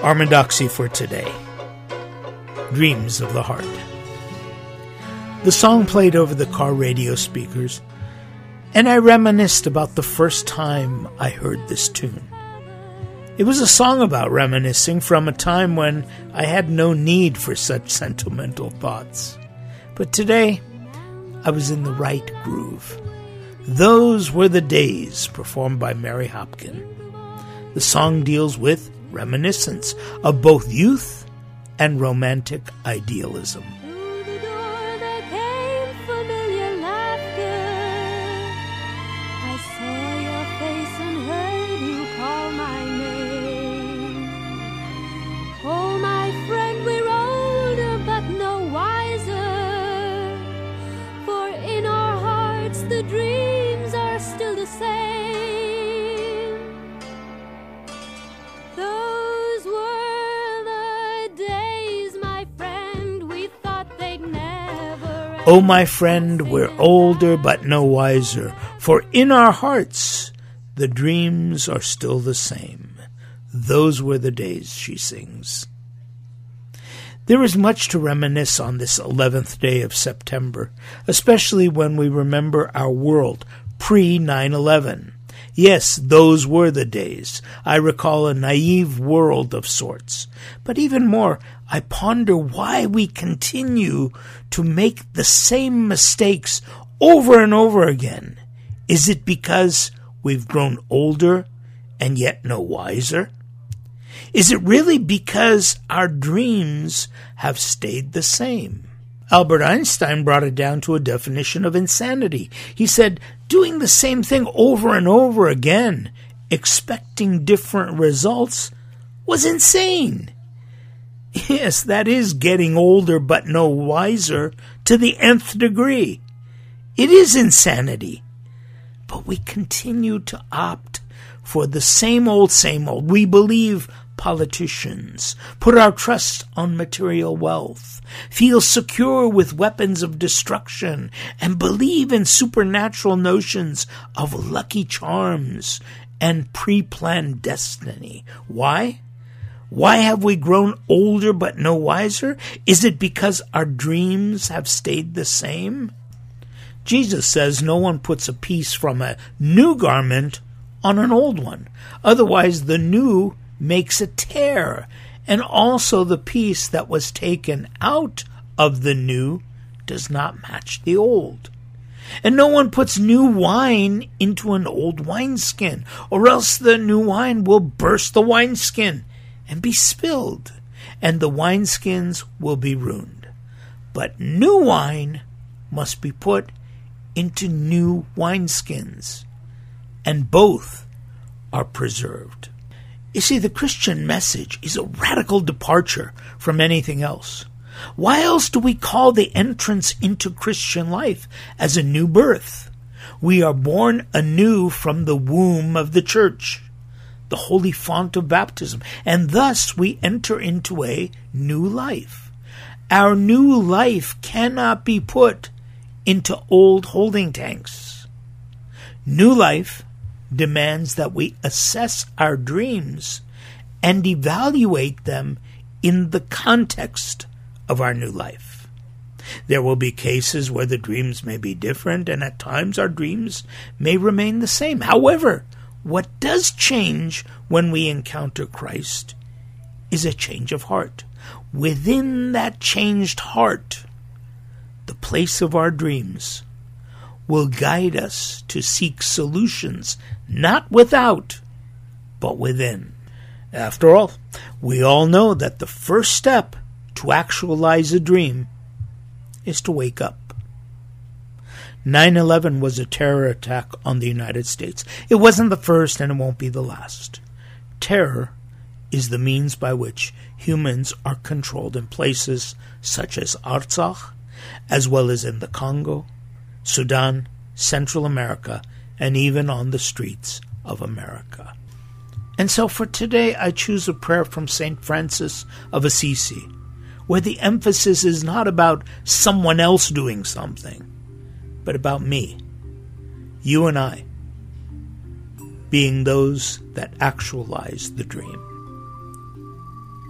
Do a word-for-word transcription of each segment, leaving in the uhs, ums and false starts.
Orthodoxy for today. Dreams of the Heart. The song played over the car radio speakers, and I reminisced about the first time I heard this tune. It was a song about reminiscing from a time when I had no need for such sentimental thoughts. But today, I was in the right groove. Those Were the Days, performed by Mary Hopkin. The song deals with reminiscence of both youth and romantic idealism. Through the door there came familiar laughter. I saw your face and heard you call my name. Oh, my friend, we're older but no wiser, for in our hearts the dreams are still the same. Those were the days, my friend, we thought they'd never end. Oh, my friend, we're older but no wiser, for in our hearts the dreams are still the same. Those were the days, she sings. There is much to reminisce on this eleventh day of September, especially when we remember our world pre nine eleven. Yes, those were the days. I recall a naive world of sorts. But even more, I ponder why we continue to make the same mistakes over and over again. Is it because we've grown older and yet no wiser? Is it really because our dreams have stayed the same? Albert Einstein brought it down to a definition of insanity. He said, doing the same thing over and over again, expecting different results, was insane. Yes, that is getting older but no wiser to the nth degree. It is insanity. But we continue to opt for the same old, same old. We believe politicians, put our trust on material wealth, feel secure with weapons of destruction, and believe in supernatural notions of lucky charms and pre-planned destiny. Why? Why have we grown older but no wiser? Is it because our dreams have stayed the same? Jesus says no one puts a piece from a new garment on an old one. Otherwise, the new makes a tear, and also the piece that was taken out of the new does not match the old. And no one puts new wine into an old wineskin, or else the new wine will burst the wineskin and be spilled, and the wineskins will be ruined. But new wine must be put into new wineskins, and both are preserved. You see, the Christian message is a radical departure from anything else. Why else do we call the entrance into Christian life as a new birth? We are born anew from the womb of the church, the holy font of baptism, and thus we enter into a new life. Our new life cannot be put into old holding tanks. New life demands that we assess our dreams and evaluate them in the context of our new life. There will be cases where the dreams may be different, and at times our dreams may remain the same. However, what does change when we encounter Christ is a change of heart. Within that changed heart, the place of our dreams will guide us to seek solutions, not without, but within. After all, we all know that the first step to actualize a dream is to wake up. nine eleven was a terror attack on the United States. It wasn't the first, and it won't be the last. Terror is the means by which humans are controlled in places such as Artsakh, as well as in the Congo, Sudan, Central America, and even on the streets of America. And so for today, I choose a prayer from Saint Francis of Assisi, where the emphasis is not about someone else doing something, but about me, you and I, being those that actualize the dream.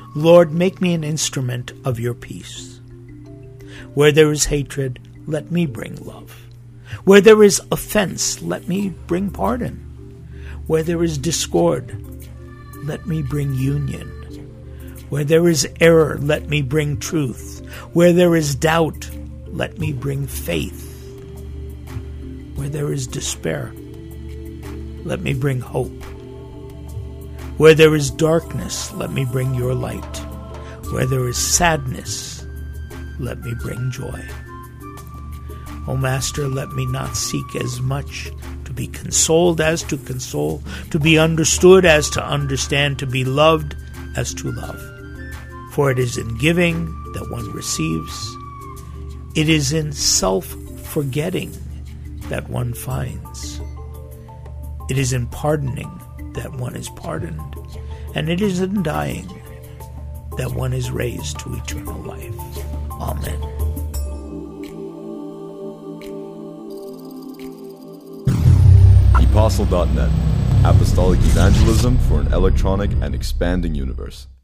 Lord, make me an instrument of your peace. Where there is hatred, let me bring love. Where there is offense, let me bring pardon. Where there is discord, let me bring union. Where there is error, let me bring truth. Where there is doubt, let me bring faith. Where there is despair, let me bring hope. Where there is darkness, let me bring your light. Where there is sadness, let me bring joy. O Master, let me not seek as much to be consoled as to console, to be understood as to understand, to be loved as to love. For it is in giving that one receives. It is in self-forgetting that one finds. It is in pardoning that one is pardoned. And it is in dying that one is raised to eternal life. Amen. Apostle dot net, Apostolic Evangelism for an electronic and expanding universe.